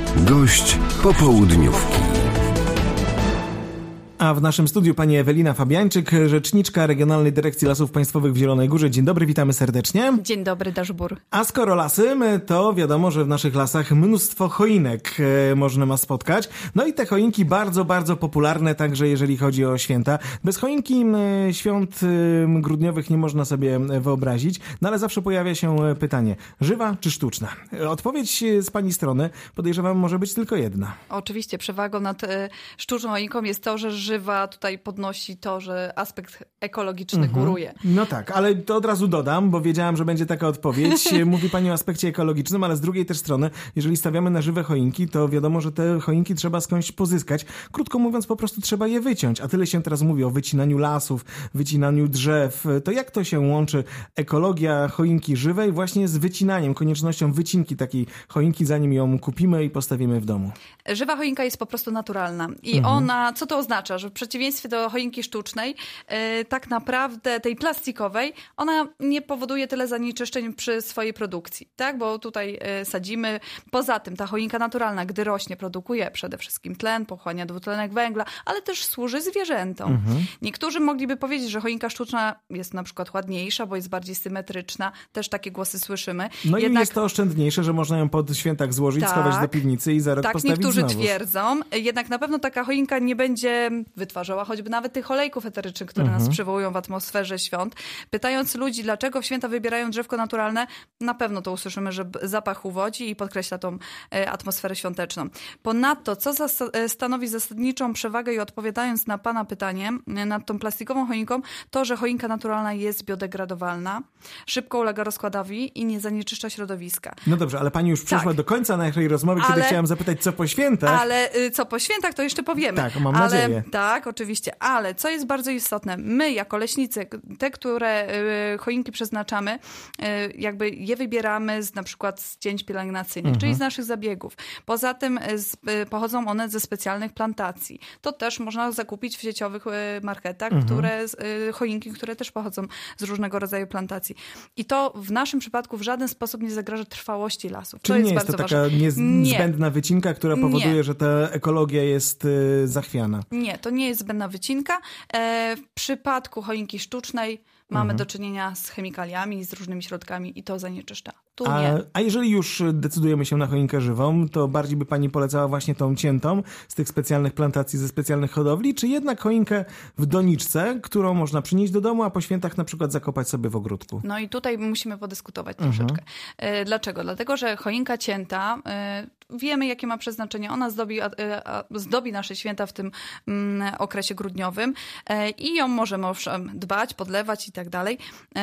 Gość popołudniówki. A w naszym studiu pani Ewelina Fabiańczyk, rzeczniczka Regionalnej Dyrekcji Lasów Państwowych w Zielonej Górze. Dzień dobry, witamy serdecznie. Dzień dobry, Daszbur. A skoro lasy, to wiadomo, że w naszych lasach mnóstwo choinek można ma spotkać. No i te choinki bardzo, bardzo popularne, także jeżeli chodzi o święta. Bez choinki świąt grudniowych nie można sobie wyobrazić, no ale zawsze pojawia się pytanie, żywa czy sztuczna? Odpowiedź z pani strony, podejrzewam, może być tylko jedna. Oczywiście przewagą nad sztuczną choinką jest to, że żywa tutaj podnosi to, że aspekt ekologiczny góruje. No tak, ale to od razu dodam, bo wiedziałam, że będzie taka odpowiedź. Mówi pani o aspekcie ekologicznym, ale z drugiej też strony, jeżeli stawiamy na żywe choinki, to wiadomo, że te choinki trzeba skądś pozyskać. Krótko mówiąc, po prostu trzeba je wyciąć. A tyle się teraz mówi o wycinaniu lasów, wycinaniu drzew. To jak to się łączy ekologia choinki żywej właśnie z wycinaniem, koniecznością wycinki takiej choinki, zanim ją kupimy i postawimy w domu? Żywa choinka jest po prostu naturalna. I ona, co to oznacza? Że w przeciwieństwie do choinki sztucznej, tak naprawdę tej plastikowej, ona nie powoduje tyle zanieczyszczeń przy swojej produkcji, tak? Bo tutaj sadzimy. Poza tym ta choinka naturalna, gdy rośnie, produkuje przede wszystkim tlen, pochłania dwutlenek węgla, ale też służy zwierzętom. Niektórzy mogliby powiedzieć, że choinka sztuczna jest na przykład ładniejsza, bo jest bardziej symetryczna. też takie głosy słyszymy. No i jest to oszczędniejsze, że można ją po świętach złożyć, schować do piwnicy i za rok postawić znowu. Tak, niektórzy twierdzą. Jednak na pewno taka choinka nie będzie wytwarzała choćby nawet tych olejków eterycznych, które nas przywołują w atmosferze świąt. Pytając ludzi, dlaczego w święta wybierają drzewko naturalne, na pewno to usłyszymy, że zapach uwodzi i podkreśla tą atmosferę świąteczną. Ponadto, co stanowi zasadniczą przewagę i odpowiadając na pana pytanie nad tą plastikową choinką, to, że choinka naturalna jest biodegradowalna, szybko ulega rozkładowi i nie zanieczyszcza środowiska. No dobrze, ale pani już przyszła do końca naszej rozmowy, kiedy chciałam zapytać, co po świętach. Ale co po świętach, to jeszcze powiemy. Tak, mam nadzieję. Tak, oczywiście. Ale co jest bardzo istotne, my jako leśnicy, te, które choinki przeznaczamy, jakby je wybieramy na przykład z cięć pielęgnacyjnych, czyli z naszych zabiegów. Poza tym pochodzą one ze specjalnych plantacji. To też można zakupić w sieciowych marketach, choinki, które też pochodzą z różnego rodzaju plantacji. I to w naszym przypadku w żaden sposób nie zagraża trwałości lasów. Czyli to nie jest jest to bardzo taka ważne. niezbędna wycinka, która powoduje, że ta ekologia jest zachwiana. Nie, to nie jest zbędna wycinka. W przypadku choinki sztucznej mamy do czynienia z chemikaliami, z różnymi środkami i to zanieczyszcza. A jeżeli już decydujemy się na choinkę żywą, to bardziej by pani polecała właśnie tą ciętą z tych specjalnych plantacji, ze specjalnych hodowli, czy jednak choinkę w doniczce, którą można przynieść do domu, a po świętach na przykład zakopać sobie w ogródku? No i tutaj musimy podyskutować troszeczkę. Dlaczego? Dlatego, że choinka cięta, wiemy jakie ma przeznaczenie. Ona zdobi nasze święta w tym okresie grudniowym i ją możemy dbać, podlewać i tak dalej.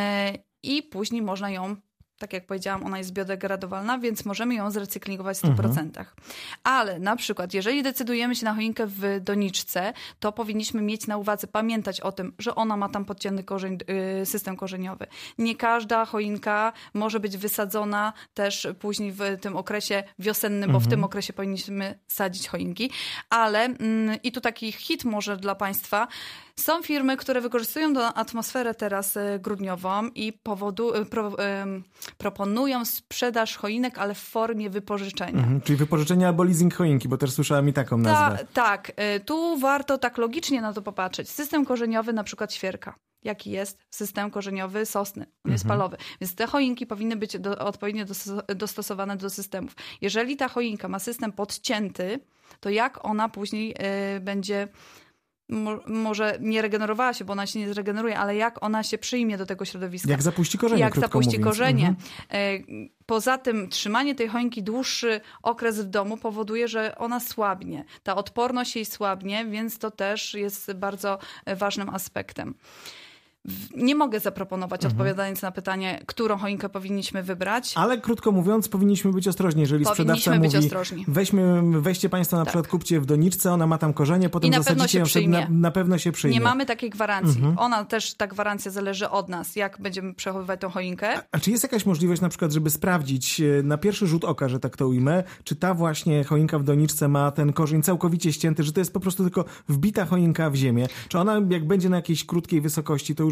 I później można ją, tak jak powiedziałam, ona jest biodegradowalna, więc możemy ją zrecyklingować w 100%. Ale na przykład, jeżeli decydujemy się na choinkę w doniczce, to powinniśmy mieć na uwadze, pamiętać o tym, że ona ma tam podcięty system korzeniowy. Nie każda choinka może być wysadzona też później w tym okresie wiosennym, bo w tym okresie powinniśmy sadzić choinki. Ale i tu taki hit może dla państwa. Są firmy, które wykorzystują atmosferę teraz grudniową i proponują sprzedaż choinek, ale w formie wypożyczenia. Czyli wypożyczenie albo leasing choinki, bo też słyszałam i taką nazwę. Tak. Tu warto tak logicznie na to popatrzeć. System korzeniowy, na przykład świerka. Jaki jest system korzeniowy sosny? On jest palowy. Więc te choinki powinny być odpowiednio dostosowane do systemów. Jeżeli ta choinka ma system podcięty, to jak ona później będzie... może nie regenerowała się, bo ona się nie zregeneruje, ale jak ona się przyjmie do tego środowiska. Jak zapuści korzenie, Jak zapuści korzenie. Mhm. Poza tym trzymanie tej choinki dłuższy okres w domu powoduje, że ona słabnie. Ta odporność jej słabnie, więc to też jest bardzo ważnym aspektem. Nie mogę zaproponować, odpowiadając na pytanie, którą choinkę powinniśmy wybrać. Ale krótko mówiąc, powinniśmy być ostrożni. Jeżeli sprzedawca mówi, weźcie państwo na przykład, kupcie w doniczce, ona ma tam korzenie, potem zasadzicie ją, na pewno się przyjmie. Nie mamy takiej gwarancji. Ona też, ta gwarancja zależy od nas, jak będziemy przechowywać tą choinkę. A czy jest jakaś możliwość na przykład, żeby sprawdzić na pierwszy rzut oka, że tak to ujmę, czy ta właśnie choinka w doniczce ma ten korzeń całkowicie ścięty, że to jest po prostu tylko wbita choinka w ziemię? Czy ona, jak będzie na jakiejś krótkiej wysokości, to już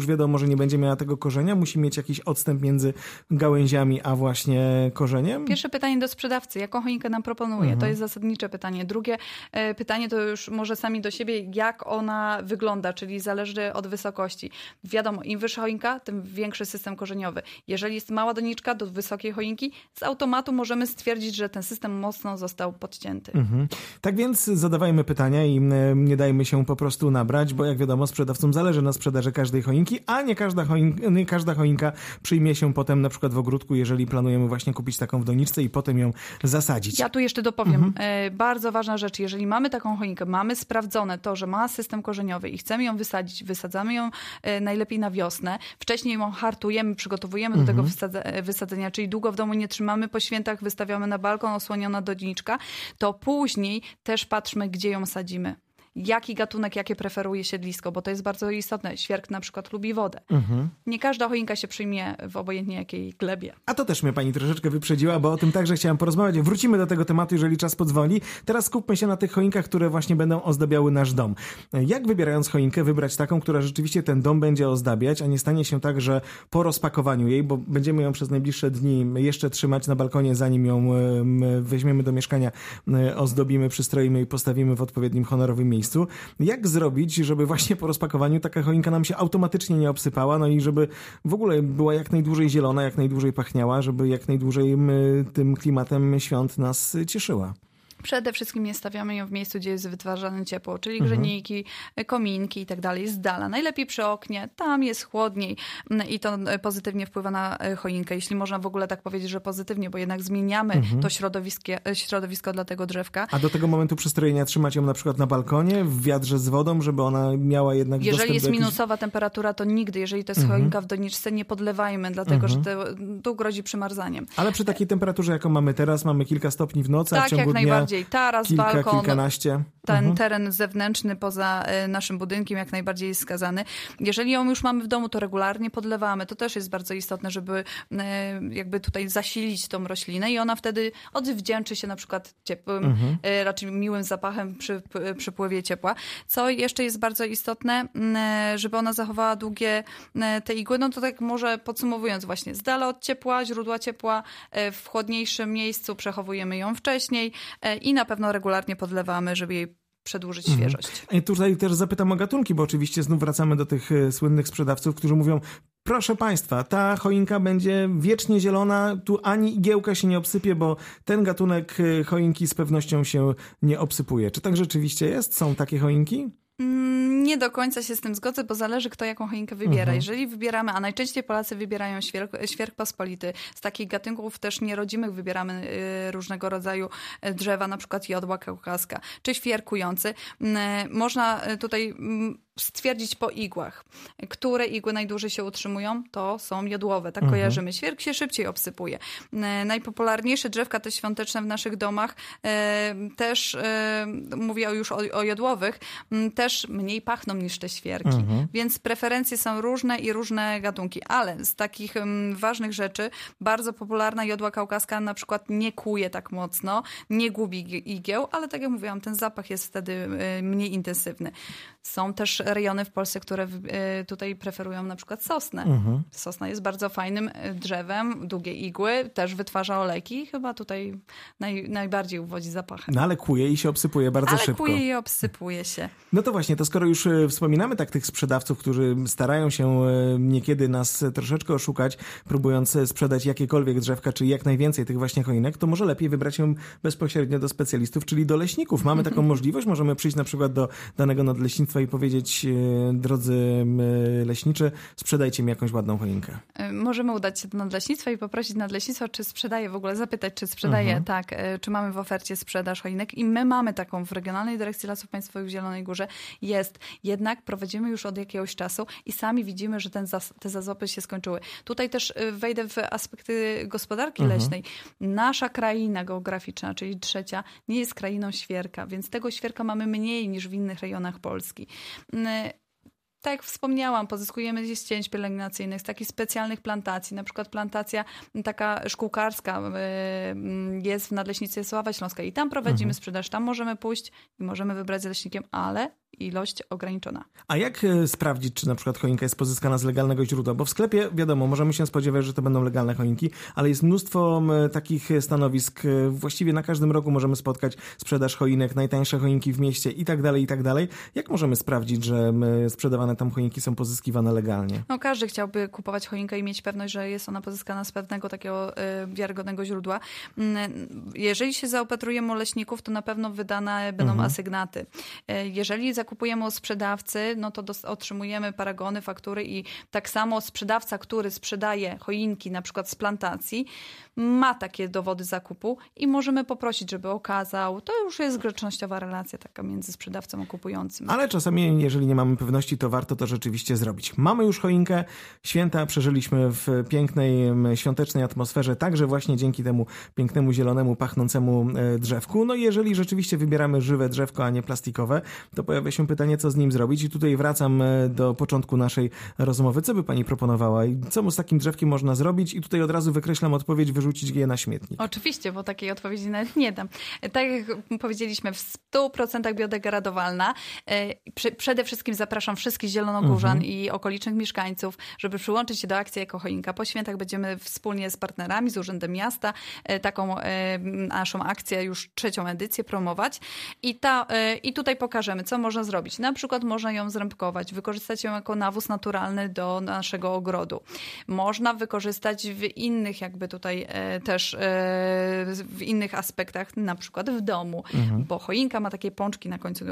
już wiadomo, że nie będzie miała tego korzenia? Musi mieć jakiś odstęp między gałęziami, a właśnie korzeniem? Pierwsze pytanie do sprzedawcy. Jaką choinkę nam proponuje? To jest zasadnicze pytanie. Drugie pytanie to już może sami do siebie, jak ona wygląda, czyli zależy od wysokości. Wiadomo, im wyższa choinka, tym większy system korzeniowy. Jeżeli jest mała doniczka do wysokiej choinki, z automatu możemy stwierdzić, że ten system mocno został podcięty. Tak więc zadawajmy pytania i nie dajmy się po prostu nabrać, bo jak wiadomo, sprzedawcom zależy na sprzedaży każdej choinki, a nie każda choinka przyjmie się potem na przykład w ogródku, jeżeli planujemy właśnie kupić taką w doniczce i potem ją zasadzić. Ja tu jeszcze dopowiem. Bardzo ważna rzecz. Jeżeli mamy taką choinkę, mamy sprawdzone to, że ma system korzeniowy i chcemy ją wysadzić, wysadzamy ją najlepiej na wiosnę. Wcześniej ją hartujemy, przygotowujemy do tego wysadzenia, czyli długo w domu nie trzymamy, po świętach wystawiamy na balkon, osłoniona doniczka, to później też patrzmy, gdzie ją sadzimy. Jaki gatunek, jakie preferuje siedlisko, bo to jest bardzo istotne. Świerk na przykład lubi wodę. Nie każda choinka się przyjmie w obojętnie jakiej glebie. A to też mnie pani troszeczkę wyprzedziła, bo o tym także chciałam porozmawiać. Wrócimy do tego tematu, jeżeli czas pozwoli. Teraz skupmy się na tych choinkach, które właśnie będą ozdabiały nasz dom. Jak wybierając choinkę, wybrać taką, która rzeczywiście ten dom będzie ozdabiać, a nie stanie się tak, że po rozpakowaniu jej, bo będziemy ją przez najbliższe dni jeszcze trzymać na balkonie, zanim ją weźmiemy do mieszkania, ozdobimy, przystroimy i postawimy w odpowiednim honorowym miejscu. Jak zrobić, żeby właśnie po rozpakowaniu taka choinka nam się automatycznie nie obsypała, no i żeby w ogóle była jak najdłużej zielona, jak najdłużej pachniała, żeby jak najdłużej tym klimatem świąt nas cieszyła? Przede wszystkim nie stawiamy ją w miejscu, gdzie jest wytwarzane ciepło, czyli grzejniki, kominki i tak dalej, z dala. Najlepiej przy oknie, tam jest chłodniej i to pozytywnie wpływa na choinkę. Jeśli można w ogóle tak powiedzieć, że pozytywnie, bo jednak zmieniamy to środowisko dla tego drzewka. A do tego momentu przystrojenia trzymać ją na przykład na balkonie, w wiadrze z wodą, żeby ona miała jednak dostęp do Jeżeli jest minusowa temperatura, to nigdy, jeżeli to jest choinka w doniczce, nie podlewajmy, dlatego że tu grozi przymarzaniem. Ale przy takiej temperaturze, jaką mamy teraz, mamy kilka stopni w nocy, a w ciągu dnia taras, balkon, kilkanaście. Ten teren zewnętrzny poza naszym budynkiem jak najbardziej jest skazany. Jeżeli ją już mamy w domu, to regularnie podlewamy. To też jest bardzo istotne, żeby jakby tutaj zasilić tą roślinę i ona wtedy odwdzięczy się na przykład ciepłym, raczej miłym zapachem przy przypływie ciepła. Co jeszcze jest bardzo istotne, żeby ona zachowała długie te igły, no to tak może podsumowując właśnie, z dala od ciepła, źródła ciepła, w chłodniejszym miejscu przechowujemy ją wcześniej i na pewno regularnie podlewamy, żeby jej przedłużyć świeżość. I tutaj też zapytam o gatunki, bo oczywiście znów wracamy do tych słynnych sprzedawców, którzy mówią: proszę państwa, ta choinka będzie wiecznie zielona, tu ani igiełka się nie obsypie, bo ten gatunek choinki z pewnością się nie obsypuje. Czy tak rzeczywiście jest? Są takie choinki? Nie do końca się z tym zgodzę, bo zależy, kto jaką choinkę wybiera. Jeżeli wybieramy, a najczęściej Polacy wybierają świerk pospolity, z takich gatunków też nierodzimych wybieramy różnego rodzaju drzewa, na przykład jodła kaukaska, czy świerkujący. Można tutaj stwierdzić po igłach. Które igły najdłużej się utrzymują, to są jodłowe. Tak kojarzymy. Świerk się szybciej obsypuje. Najpopularniejsze drzewka te świąteczne w naszych domach też, mówię już o jodłowych, też mniej pachną niż te świerki. Więc preferencje są różne i różne gatunki. Ale z takich ważnych rzeczy bardzo popularna jodła kaukaska na przykład nie kłuje tak mocno, nie gubi igieł, ale tak jak mówiłam, ten zapach jest wtedy mniej intensywny. Są też rejony w Polsce, które tutaj preferują na przykład sosnę. Sosna jest bardzo fajnym drzewem, długie igły, też wytwarza olejki. Chyba tutaj najbardziej uwodzi zapachem. No ale kłuje i się obsypuje bardzo szybko. Ale kłuje i obsypuje się. No to właśnie, to skoro już wspominamy tak tych sprzedawców, którzy starają się niekiedy nas troszeczkę oszukać, próbując sprzedać jakiekolwiek drzewka, czy jak najwięcej tych właśnie choinek, to może lepiej wybrać się bezpośrednio do specjalistów, czyli do leśników. Mamy taką możliwość, możemy przyjść na przykład do danego nadleśnictwa i powiedzieć: drodzy leśniczy, sprzedajcie mi jakąś ładną choinkę. Możemy udać się do nadleśnictwa i poprosić nadleśnictwo, czy sprzedaje w ogóle, zapytać, czy sprzedaje, tak, czy mamy w ofercie sprzedaż choinek i my mamy taką w Regionalnej Dyrekcji Lasów Państwowych w Zielonej Górze. Jest. Jednak prowadzimy już od jakiegoś czasu i sami widzimy, że te zazopy się skończyły. Tutaj też wejdę w aspekty gospodarki leśnej. Nasza kraina geograficzna, czyli trzecia, nie jest krainą świerka, więc tego świerka mamy mniej niż w innych rejonach Polski. Tak jak wspomniałam, pozyskujemy je z cięć pielęgnacyjnych, z takich specjalnych plantacji. Na przykład plantacja taka szkółkarska jest w Nadleśnictwie Sława Śląska i tam prowadzimy sprzedaż. Tam możemy pójść i możemy wybrać z leśnikiem, ale ilość ograniczona. A jak sprawdzić, czy na przykład choinka jest pozyskana z legalnego źródła? Bo w sklepie, wiadomo, możemy się spodziewać, że to będą legalne choinki, ale jest mnóstwo takich stanowisk. Właściwie na każdym rogu możemy spotkać sprzedaż choinek, najtańsze choinki w mieście i tak dalej, i tak dalej. Jak możemy sprawdzić, że sprzedawane tam choinki są pozyskiwane legalnie? No każdy chciałby kupować choinkę i mieć pewność, że jest ona pozyskana z pewnego takiego wiarygodnego źródła. Jeżeli się zaopatrujemy u leśników, to na pewno wydane będą asygnaty. Jeżeli zakupujemy u sprzedawcy, no to otrzymujemy paragony, faktury i tak samo sprzedawca, który sprzedaje choinki na przykład z plantacji, ma takie dowody zakupu i możemy poprosić, żeby okazał. To już jest grzecznościowa relacja taka między sprzedawcą a kupującym. Ale czasami, jeżeli nie mamy pewności, to warto to rzeczywiście zrobić. Mamy już choinkę, święta przeżyliśmy w pięknej, świątecznej atmosferze, także właśnie dzięki temu pięknemu, zielonemu, pachnącemu drzewku. No i jeżeli rzeczywiście wybieramy żywe drzewko, a nie plastikowe, to pojawia się pytanie, co z nim zrobić. I tutaj wracam do początku naszej rozmowy. Co by pani proponowała i co z takim drzewkiem można zrobić? I tutaj od razu wykreślam odpowiedź, wyrzucić je na śmietnik. Oczywiście, bo takiej odpowiedzi nawet nie dam. Tak jak powiedzieliśmy, w 100% biodegradowalna. Przede wszystkim zapraszam wszystkich zielonogórzan i okolicznych mieszkańców, żeby przyłączyć się do akcji Ekochoinka. Po świętach będziemy wspólnie z partnerami, z Urzędem Miasta taką naszą akcję, już 3. edycję promować. I tutaj pokażemy, co można zrobić. Na przykład można ją zrębkować, wykorzystać ją jako nawóz naturalny do naszego ogrodu. Można wykorzystać w innych jakby tutaj też w innych aspektach, na przykład w domu, bo choinka ma takie pączki na końcu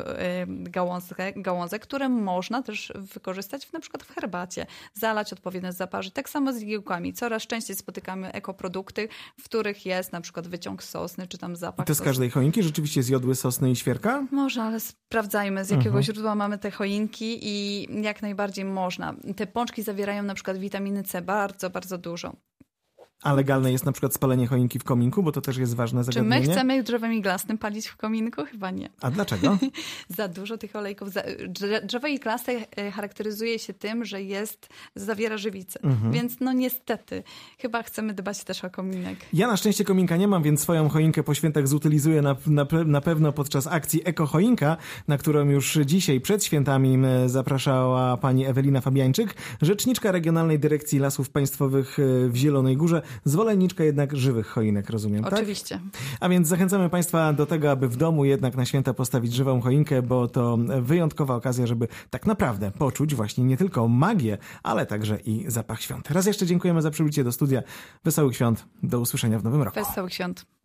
gałązek, które można też wykorzystać na przykład w herbacie, zalać odpowiednio, zaparzyć. Tak samo z igiełkami. Coraz częściej spotykamy ekoprodukty, w których jest na przykład wyciąg z sosny, czy tam zapach. I to z każdej choinki rzeczywiście zjodły sosny i świerka? Może, ale sprawdzajmy, z jakiego źródła mamy te choinki i jak najbardziej można. Te pączki zawierają na przykład witaminy C bardzo, bardzo dużo. A legalne jest na przykład spalenie choinki w kominku, bo to też jest ważne zagadnienie. Czy my chcemy drzewem iglasnym palić w kominku? Chyba nie. A dlaczego? Za dużo tych olejków. Drzewo iglaste charakteryzuje się tym, że zawiera żywicę. Więc no niestety, chyba chcemy dbać też o kominek. Ja na szczęście kominka nie mam, więc swoją choinkę po świętach zutylizuję na pewno podczas akcji Ekochoinka, na którą już dzisiaj przed świętami zapraszała pani Ewelina Fabiańczyk, rzeczniczka Regionalnej Dyrekcji Lasów Państwowych w Zielonej Górze. Zwolenniczka jednak żywych choinek, rozumiem, tak? Oczywiście. A więc zachęcamy Państwa do tego, aby w domu jednak na święta postawić żywą choinkę, bo to wyjątkowa okazja, żeby tak naprawdę poczuć właśnie nie tylko magię, ale także i zapach świąt. Raz jeszcze dziękujemy za przybycie do studia. Wesołych świąt. Do usłyszenia w nowym roku. Wesołych świąt.